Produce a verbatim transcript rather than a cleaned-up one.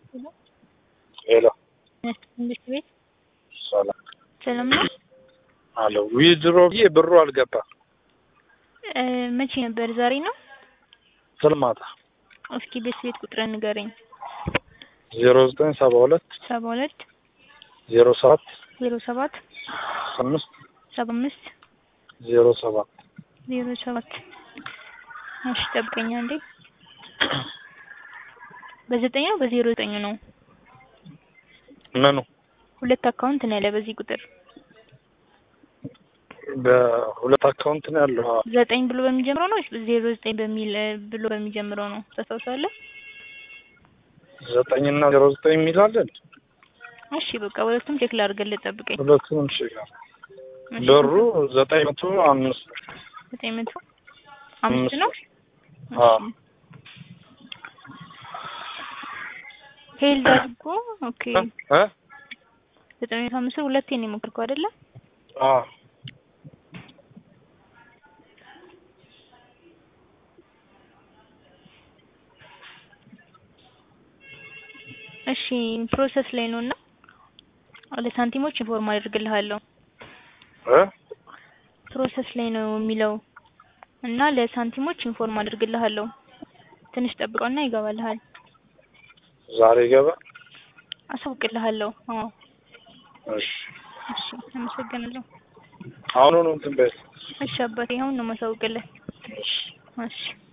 Hello. Hello. እንዴት ቤት ሰላም ሰላም ነው? አሎ ዊዝድሮ ብዬ ብሩ አልገባም። እ መቼ ነበር? ዛሬ ነው? ስልማታ እስኪ ቤት ቤት ቁጥርን ንገረኝ። ዜሮ ዘጠኝ ሰባ ሁለት ሰባ ሁለት ዜሮ ሰባት ዜሮ ሰባት አምስት ሰባ አምስት ዜሮ ሰባት ዜሮ ሰባት እሺ ጠብቀኝ አንዴ። በዘጠኝ ነው በዜሮ ዘጠኝ ነው? ምኑ ሁለት አካውንት ነው ያለ በዚህ ቁጥር። በሁለት አካውንት ነው ያለው። ዘጠኝ ብሎ በሚጀምረው ነው ወይስ ዜሮ ዘጠኝ በሚል ብሎ በሚጀምረው ነው? ታስታውሳለህ? ዘጠኝ እና ዜሮ ዘጠኝ የሚል አለ። እሺ በቃ ሁለቱም ቼክ ላድርግልህ ጠብቀኝ። ሁለቱም ቼክ ብሩ ዘጠኝ መቶ አምስት ዘጠኝ መቶ አምስት ነው። አዎ ሄልድ አድርጎ ኦኬ እ ዘጠኝ መቶ አምስት ሁለቴ ነው የሞከርከው አይደለ? አዎ እሺ ፕሮሰስ ላይ ነውና ለሳንቲሞች ኢንፎርም አድርግልሃለሁ። እ ፕሮሰስ ላይ ነው የሚለው እና ለሳንቲሞች ኢንፎርም አድርግልሃለሁ። ትንሽ ጠብቀውና ይገባልሃል። ዛሬ ይገባ አሳውቅልሃለሁ። አዎ እሺ እሺ አመሰግናለሁ። አሁን ነው እንትን በል እሺ አባቴ አሁን ነው ማሳውቅልህ። እሺ እሺ